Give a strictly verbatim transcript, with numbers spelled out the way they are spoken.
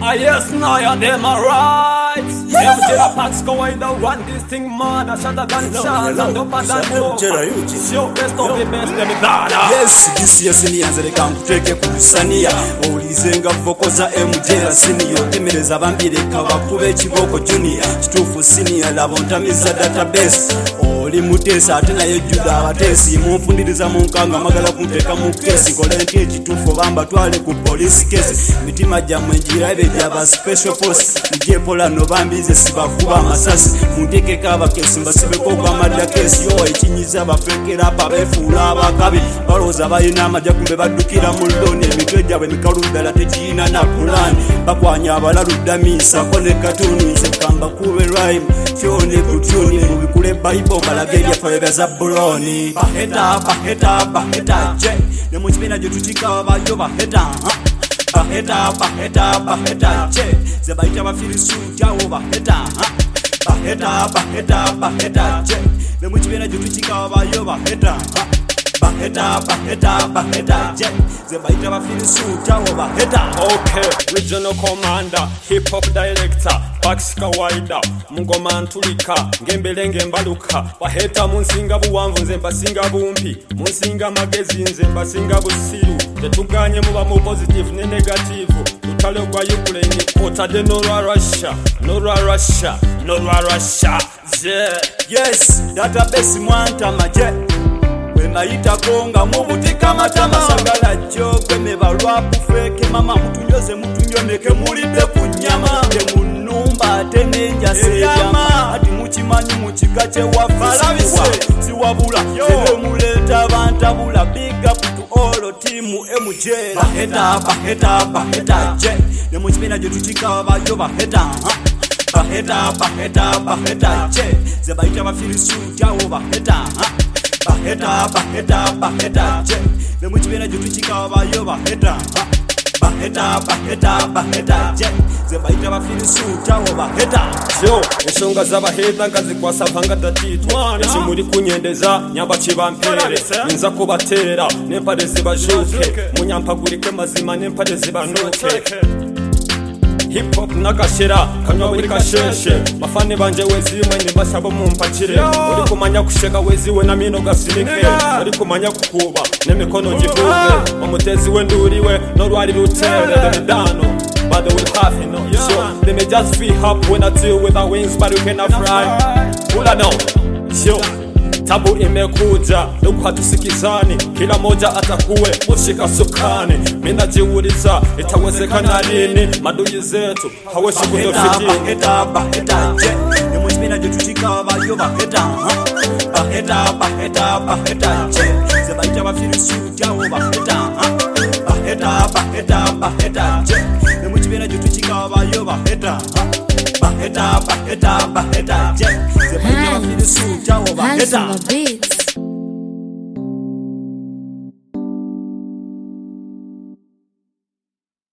Ah yes, now you're them alright. M J Pax going to run this thing, man. I shot a gunshot and up and down. It's your best of the best, let me down. Yes, this year seniors they come to take a kusania. Olizenga vokoza M J senior. Temereza bambire kabakube chiboko junior. Stufu senior labontamiza database. Oli mutesa atena yejuda abatesi mumfundiriza munkanga magala kunteka mu kesi kolente ekitufu bamba twale ku police case mitima jamwe njira ebe jaba special force nje pola no bambize sibakuba amasasi munteke kaba kesi mbasibeko kwa madya kesi yo ekinyiza bafekera babefuula abakabi baloza bayina amajja kumbe badukira mu loni emitwe jabwe mikaludala tekiyina na plan bakwanya abalaludda misa kone katunu nze kamba kube rhyme kyone kutuni mu bikule bible malageria forever zabuloni baheta baheta baheta je ne mu kibina gye tutika bayo baheta baheta baheta baheta je ze bayita bafirisu jawo baheta baheta baheta baheta je ne mu kibina gye tutika bayo baheta baheta baheta baheta je ze bayita bafirisu jawo baheta. Okay, regional commander, hip hop director, Pax kawaida, mungoma ntulika, ngembele ngembaluka, baheta munsinga buwanvu nze mbasinga bumpi, munsinga magezi nze mbasinga busiru, tetuganye muba mu positive ne negative, tutale kwa Ukraine, otade no rwa Russia, no rwa Russia, no rwa Russia, yeah. Yes, database mwanta maje. Mayita konga mubutika matama sagala jo kweme balwa kufeke mama mutunyoze mutunyoneke mulide kunyama de munumba tenenja seyama ati muchimanyi muchigache wa falabise siwabula zero muleta bantabula big up to all team M J baheta baheta baheta je ne muchipina je tuchika bayo baheta baheta baheta baheta je ze baita bafirisu jawo baheta baheta baheta baheta je ne mu kibina gye tukika bayo baheta baheta baheta baheta je ze bayita bafirisu jawo baheta yo ensonga z'abaheta nkazikwasa vanga tatitwa ekimuli kunyendeza nyamba kibampere nza kubatera n'empale zibajuke munyampagurike mazima n'empale zibanuke. Hip hop nakashira kanywa buri kasheshe mafane banje wezimwe nibashabo mumpakire uri kumanya kusheka weziwe na mino gasinike uri kumanya kukuba nemikono gibuge omutezi wenduriwe no rwari rutere the midano but they will have you know so they may just feel up when I deal with our wings but you cannot fly ula no so tabu imekuja nuko hatusikizani kila moja atakuwe ushika sukani mina jiuliza itawezekana lini maduyi zetu haweshi kudofitini baheta baheta je ne mu kibina gye tutika bayo baheta baheta baheta baheta je ze bayita bafirisu jawo baheta baheta baheta baheta je ne mu kibina gye tutika bayo baheta baheta baheta baheta je ze bayita bafirisu jawo baheta.